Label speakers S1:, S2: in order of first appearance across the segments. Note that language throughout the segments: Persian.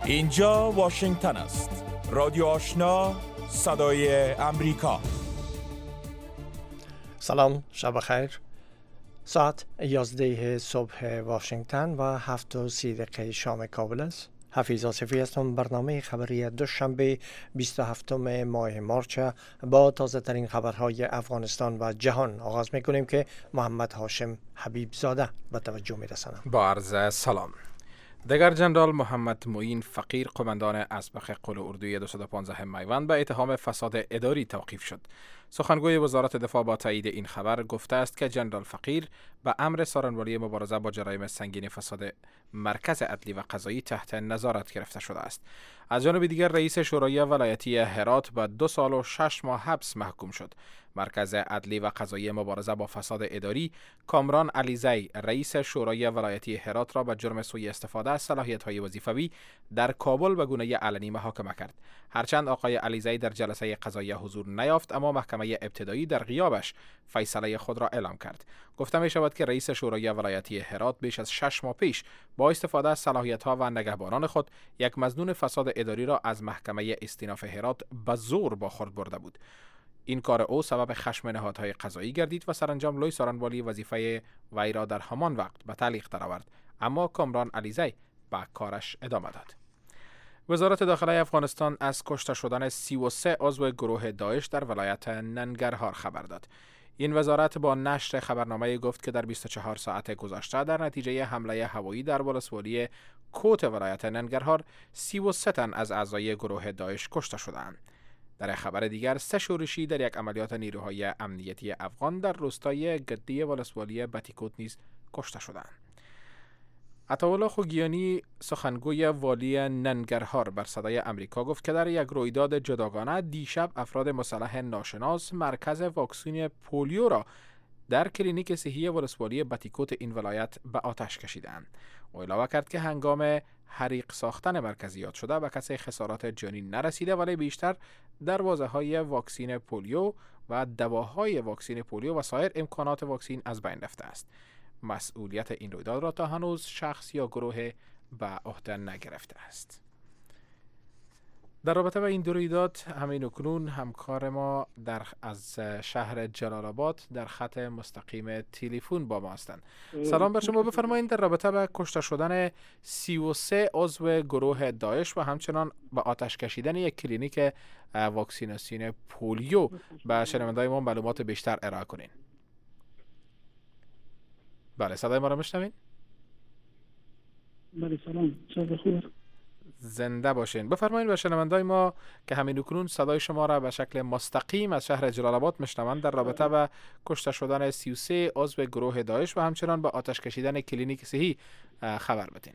S1: اینجا واشنگتن است. رادیو آشنا، صدای امریکا.
S2: سلام، شب خیر. ساعت 11 صبح واشنگتن و 7:30 شام کابل است. حفیظ آصفی هستم. برنامه خبری دوشنبه 27 ماه مارچ با تازه ترین خبرهای افغانستان و جهان آغاز میکنیم که محمد هاشم حبیب زاده به توجه میرسانم.
S3: با عرض سلام. دگر جنرال محمد معین فقیر قماندان اسبق قل اردوی 215 میوند به اتهام فساد اداری توقیف شد. سخنگوی وزارت دفاع با تایید این خبر گفته است که جنرال فقیر به امر سارنوالی مبارزه با جرایم سنگین فساد مرکز عدلی و قضایی تحت نظارت گرفته شده است. از جانب دیگر رئیس شورای ولایتی هرات به 2 سال و 6 ماه حبس محکوم شد. مرکز عدلی و قضایی مبارزه با فساد اداری کامران علیزی رئیس شورای ولایتی هرات را به جرم سوء استفاده از صلاحیت‌های وظیفوی در کابل به گونه علنی محاکمه کرد. هرچند آقای علیزی در جلسه قضایی حضور نیافت، اما محکمه ابتدایی در غیابش فیصله خود را اعلام کرد. گفته می شود که رئیس شورای ولایتی هرات بیش از 6 ماه پیش با استفاده از صلاحیت‌ها و نگهبانان خود یک مظنون فساد اداری را از محکمه استیناف هرات به زور با خود برده بود. این کار او سبب خشم نهادهای قضایی گردید و سرانجام لوی سارنوالی وظیفه وی را در همان وقت به تعلیق درآورد، اما کامران علیزی به کارش ادامه داد. وزارت داخلی افغانستان از کشته شدن 33 عضو گروه داعش در ولایت ننگرهار خبر داد. این وزارت با نشر خبرنامه گفت که در 24 ساعت گذشته در نتیجه حمله هوایی در ولسوالی کوت ولایت ننگرهار 33 تن از اعضای گروه داعش کشته شدند. در خبر دیگر 3 شورشی در یک عملیات نیروهای امنیتی افغان در روستای گدی ولسوالی بتیکوت نیز کشته شدند. عطاالله خوگیانی سخنگوی والی ننگرهار بر صدای امریکا گفت که در یک رویداد جداگانه دیشب افراد مسلح ناشناس مرکز واکسین پولیو را در کلینیک صحی ولسوالی بتیکوت این ولایت به آتش کشیدند. او علاوه کرد که هنگام حریق ساختن مرکزیات شده به کسی خسارات جانی نرسیده، ولی بیشتر دروازه‌های واکسین پولیو و دواهای واکسین پولیو و سایر امکانات واکسین از بین رفته است. مسئولیت این رویداد را تا هنوز شخص یا گروه به عهده نگرفته است. در رابطه با این دو رویداد همین اکنون همکار ما از شهر جلال آباد در خط مستقیم تلفن با ما هستند. سلام بر شما. بفرمایید در رابطه با کشته شدن 33 عضو گروه داعش و همچنان به آتش کشیدن یک کلینیک واکسیناسیون پولیو به شنونده‌های ما معلومات بیشتر ارائه کنین. بله، صدای ما را میشنوین؟
S4: بله سلام، شب خوب.
S3: زنده باشین. بفرمایید به شنوندای ما که همین اکنون صدای شما را به شکل مستقیم از شهر جلال آباد میشنوند در رابطه با کشته شدن 33 عضو گروه داعش و همچنان به آتش کشیدن کلینیک صحی خبر بدین.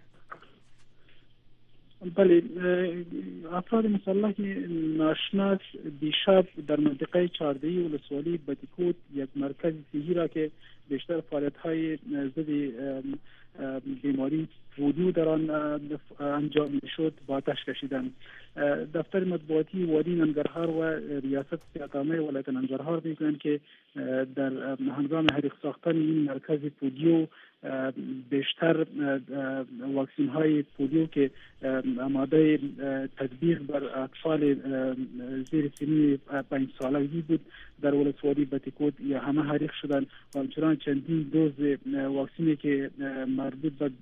S4: بله، افراد مسلح ناشناس دیشب در منطقه 14 ولسوالی بتیکوت یک مرکز صحی را که بیشتر فعالیت‌های ضد بیماری پولیو در آن انجام شد با آتش کشیدند. دفتر مطبوعاتی والی ننگرهار و ریاست صحت‌عامه ولایت ننگرهار میگویند که در هنگام حریق ساختن این مرکز پولیو بیشتر واکسین های پولیو که آماده تطبیق بر اطفال زیر سن 5 سالگی بود در ولسوالی بتیکوت یا همه حریق شدند و همچنان چندین دوز واکسینی که مربوط به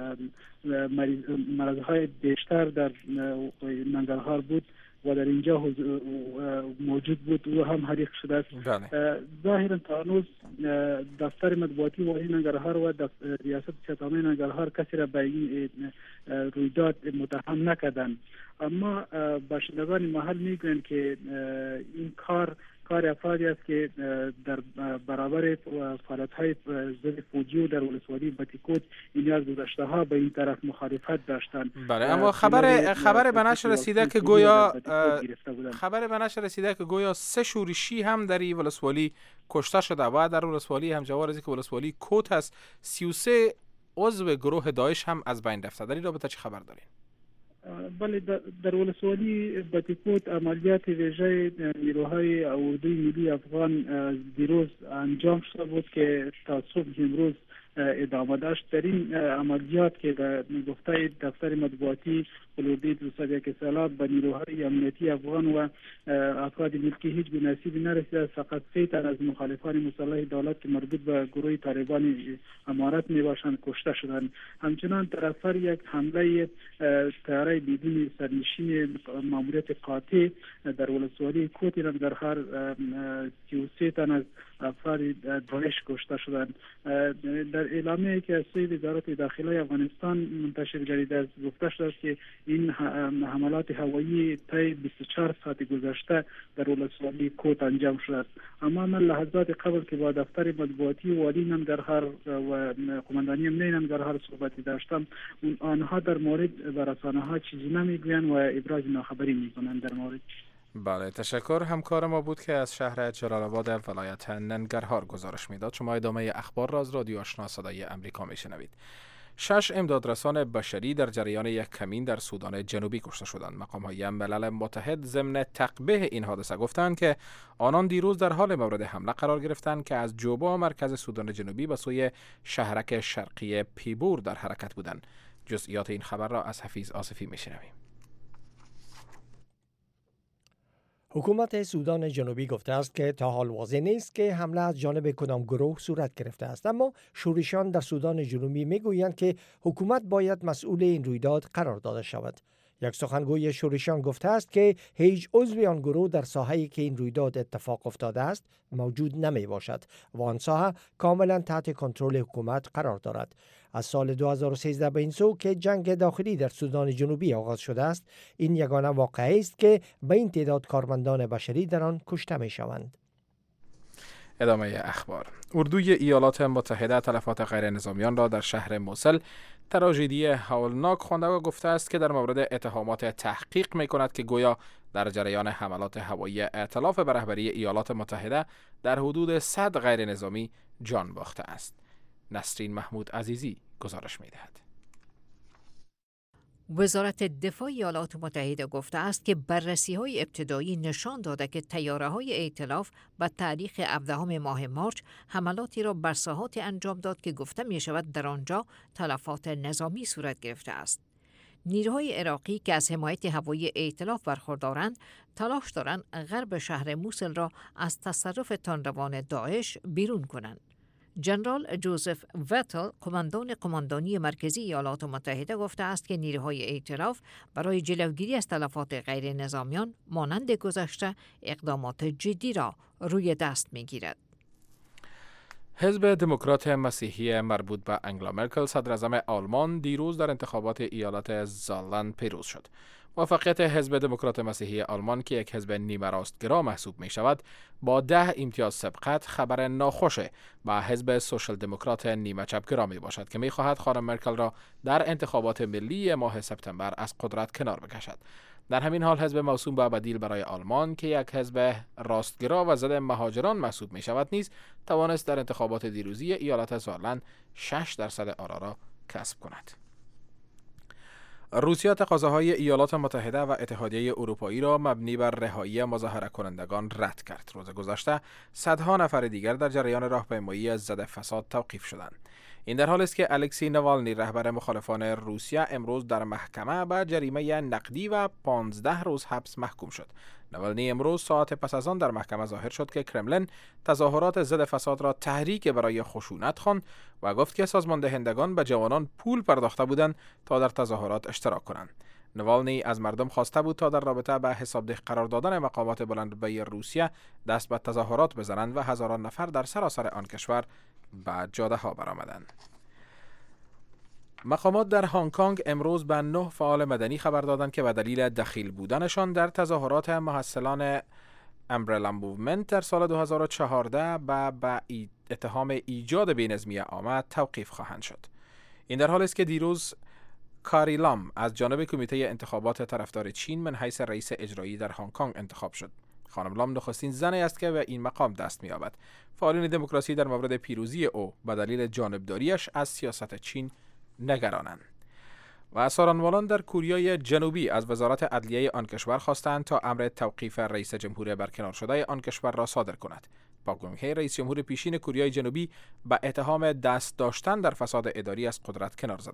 S4: مرضهای بیشتر در ننگرهار بود و در اینجا موجود بود و هم حریق شده است. ظاهرا تا هنوز دفتر مطبوعاتی والی ننگرهار و ریاست صحت‌عامه ننگرهار کسی را به این رویداد متهم نکردند، اما باشندگان محل میگویند که این کار افرادی است که در برابر فعالیت‌های ضد پولیو در ولسوالی بتیکوت این از گذشته‌ها به این طرف مخالفت داشتند.
S3: بله، اما خبر به نشر رسیده که گویا 3 شورشی هم در این ولسوالی کشته شده و در ولسوالی همجوار از که ولسوالی کوت است 33 عضو گروه داعش هم از بین رفته. در این رابطه چه خبر دارین؟
S4: بله، در ولسوالی بتیکوت عملیات ویژه نیروهای اردوی ملی افغان دیروز انجام شده بود که تا صبح امروز ادامه داشت. در این عملیات که به گفته دفتر مطبوعاتی قلوردوی 201 سالات به نیروهای امنیتی افغان و افراد ملکی هیچ به نصیبی نرسیده. فقط 3 تن از مخالفان مسلح دولت که مربوط به گروه طالبان امارت می باشند کشته شدند. همچنان طرفدار یک حمله طیاره بدون سرنشین ماموریت قاطع در ولسوالی کوت ننگرهار 33 تن از افراد داعش کشته شدند. در اعلامیه‌ای که از سوی وزارت داخله افغانستان منتشر گردیده است گفته شده که این حملات هوایی طی 24 ساعت گذشته در ولسوالی کوت انجام شده است. اما من لحظات قبل که با دفتر مطبوعاتی والی ننگرهار و قماندانی امنیه ننگرهار صحبتی داشتم، آنها در مورد به رسانه‌ها چیزی نمیگویند و ابراز ناخبری میکنند در مورد.
S3: بله، تشکر. همکار ما بود که از شهر جلال آباد ولایت ننگرهار گزارش میداد. شما ادامه اخبار را از رادیو آشنا صدای امریکا میشنوید. 6 امدادرسان بشری در جریان یک کمین در سودان جنوبی کشته شدند. مقام‌های ملل متحد ضمن تقبیح این حادثه گفتند که آنان دیروز در حال مورد حمله قرار گرفتند که از جوبا مرکز سودان جنوبی به سوی شهرک شرقی پیبور در حرکت بودند. جزئیات این خبر را از حفیظ آصفی میشنویم.
S2: حکومت سودان جنوبی گفته است که تا حال واضح نیست که حمله از جانب کدام گروه صورت گرفته است، اما شورشیان در سودان جنوبی میگویند که حکومت باید مسئول این رویداد قرار داده شود. یک سخنگوی شورشیان گفته است که هیچ عضو آن گروه در ساحه‌ای که این رویداد اتفاق افتاده است موجود نمی باشد و آن ساحه کاملا تحت کنترل حکومت قرار دارد. از سال 2013 به این سو که جنگ داخلی در سودان جنوبی آغاز شده است، این یگانه واقعه است که به این تعداد کارمندان بشری در آن کشته می شوند.
S3: ادامه اخبار. اردوی ایالات متحده تلفات غیر نظامیان را در شهر موصل تراژدی هولناک خوانده و گفته است که در مورد اتهامات تحقیق می کند که گویا در جریان حملات هوایی ائتلاف به رهبری ایالات متحده در حدود 100 غیر نظامی جان باخته است. نسرین محمود عزیزی گزارش می دهد.
S5: وزارت دفاع ایالات متحده گفته است که بررسی‌های ابتدایی نشان داده که طیاره‌های ائتلاف به تاریخ 17 ماه مارس حملاتی را بر ساحاتی انجام داد که گفته می‌شود در آنجا تلفات نظامی صورت گرفته است. نیروهای عراقی که از حمایت هوایی ائتلاف برخوردارند، تلاش دارند غرب شهر موصل را از تصرف تندروان داعش بیرون کنند. جنرال جوزف وتل، قماندانی مرکزی ایالات متحده گفته است که نیروهای ائتلاف برای جلوگیری از تلفات غیر نظامیان مانند گذشته اقدامات جدی را روی دست می‌گیرد.
S3: حزب دموکرات مسیحی مربوط به انگلا مرکل صدراعظم آلمان دیروز در انتخابات ایالت زالند پیروز شد. موفقیت حزب دموکرات مسیحی آلمان که یک حزب نیمه راستگرا محسوب می شود با 10 امتیاز سبقت خبر ناخوش با حزب سوشال دموکرات نیمه چپگرا می باشد که می خواهد خانم مرکل را در انتخابات ملی ماه سپتامبر از قدرت کنار بکشد. در همین حال حزب موسوم به بدیل برای آلمان که یک حزب راستگرا و ضد مهاجران محسوب می شود نیز توانست در انتخابات دیروزی ایالت زالند 6% آرا را کسب کند. روسیه تقاضاهای ایالات متحده و اتحادیه اروپایی را مبنی بر رهایی مظاهره کنندگان رد کرد. روز گذشته صدها نفر دیگر در جریان راهپیمایی ضد فساد توقیف شدند. این در حالی است که الکسی نوالنی رهبر مخالفان روسیه امروز در محکمه به جریمه نقدی و 15 روز حبس محکوم شد. نوالنی امروز ساعت پس از آن در محکمه ظاهر شد که کرملین تظاهرات ضد فساد را تحریک برای خشونت خواند و گفت که سازماندهندگان به جوانان پول پرداخته بودند تا در تظاهرات اشتراک کنند. نوالنی از مردم خواسته بود تا در رابطه به حسابدهی قرار دادن مقامات بلندرتبه روسیه دست به تظاهرات بزنند و هزاران نفر در سراسر آن کشور به جاده ها برآمدند. مقامات در هنگ کنگ امروز به 9 فعال مدنی خبر دادند که به دلیل دخیل بودنشان در تظاهرات محصلان امبرلا موومنت در سال 2014 به اتهام ایجاد بی‌نظمی عامه توقیف خواهند شد. این در حالی است که دیروز کاری لام از جانب کمیته انتخابات طرفدار چین من حیث رئیس اجرایی در هنگ کنگ انتخاب شد. خانم لام نخستین زنی است که به این مقام دست می‌یابد. فعالین دموکراسی در مورد پیروزی او به دلیل جانبداریش از سیاست چین نگرانند. و سارانوالان در کوریای جنوبی از وزارت عدلیه آن کشور خواستند تا امر توقیف رئیس جمهور برکنار شده آن کشور را صادر کند. پاک گون هی رئیس جمهور پیشین کره جنوبی با اتهام دست داشتن در فساد اداری از قدرت کنار زد.